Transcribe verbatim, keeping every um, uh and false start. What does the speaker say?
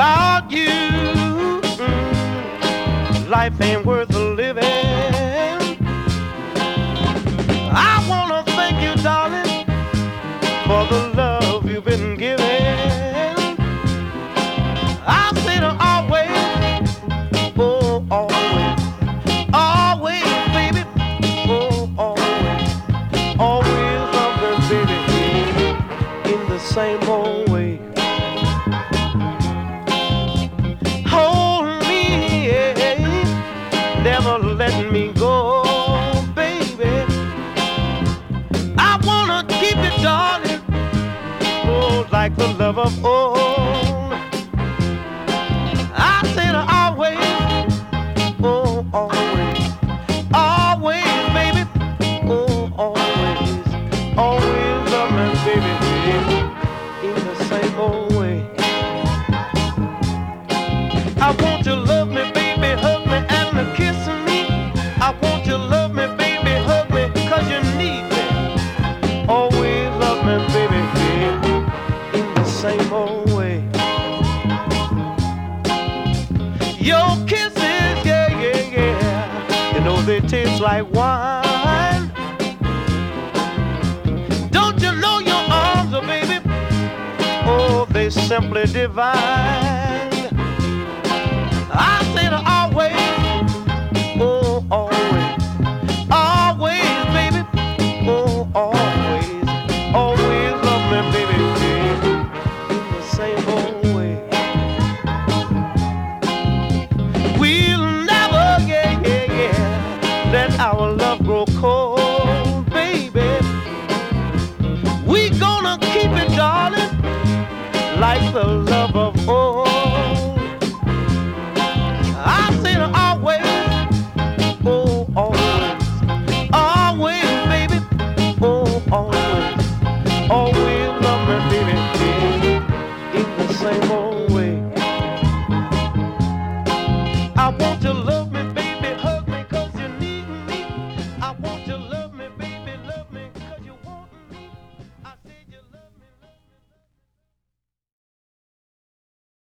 Without you, mm, life ain't worth living. I wanna thank you, darling, for the love you've been giving. I say to always, oh always, always, baby, oh always, always love me, baby, in the same old way. Hold me, yeah, never let me go, baby. I wanna keep it, darling, oh, like the love of old. I said always, oh, always, always, baby, oh, always, always love me, baby, in the same old way. I want you to love me, baby, hug me and kiss me. I want you to love me, baby, hug me, cause you need me. Always love me, baby, in the same old way. Your kisses, yeah, yeah, yeah, you know they taste like wine. Don't you know your arms, oh baby, oh, they simply divine. I say to always, oh, always, always, baby, oh, always, always love me, baby, in the same old way. We'll never, yeah, yeah, yeah, let our love grow cold, baby. We gonna keep it, darling, like the love of old. I say to always, oh, always, always, baby, oh, always, always.